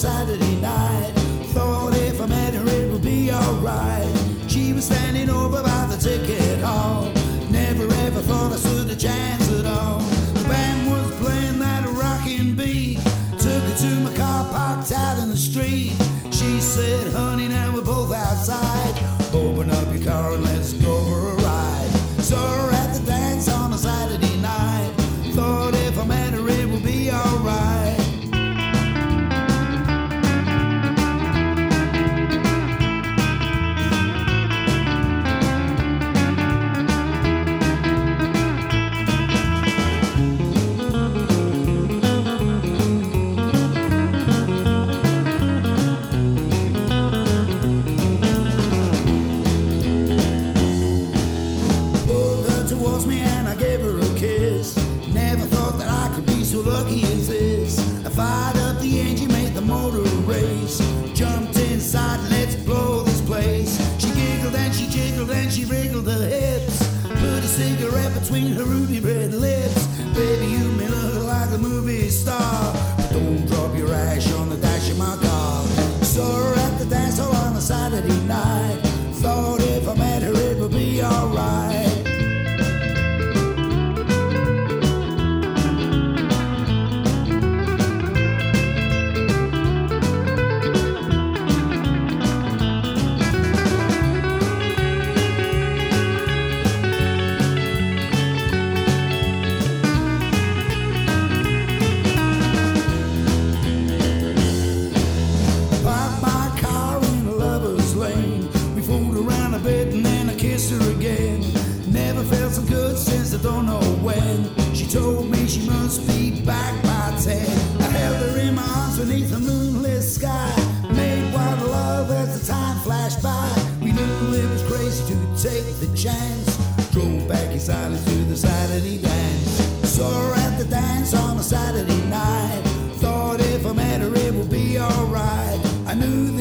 Saturday night. Thought if I met her it would be alright. She was standing over by the ticket hall. Never ever thought I stood a chance at all. The band was playing that rockin' beat. Took her to my car parked out in the street. She said, honey, now we're both outside. Open up your car and let's go for a ride. Saw her at the dance on a Saturday night. Thought if I met her it would be alright. Towards me and I gave her a kiss. Never thought that I could be so lucky as this. I fired up the engine, made the motor race. Jumped inside, let's blow this place. She giggled and she jiggled and she wriggled her hips. Put a cigarette between her ruby red lips. Baby, you may look like a movie star, but don't drop your ash on the dash of my car. Saw her at the dance hall on a Saturday night. Thought if I met her it would be alright. Her again. Never felt so good since I don't know when. She told me she must be back by 10. I held her in my arms beneath a moonless sky. Made wild love as the time flashed by. We knew it was crazy to take the chance. Drove back in silence to the Saturday dance. Saw her at the dance on a Saturday night. Thought if I met her it would be alright. I knew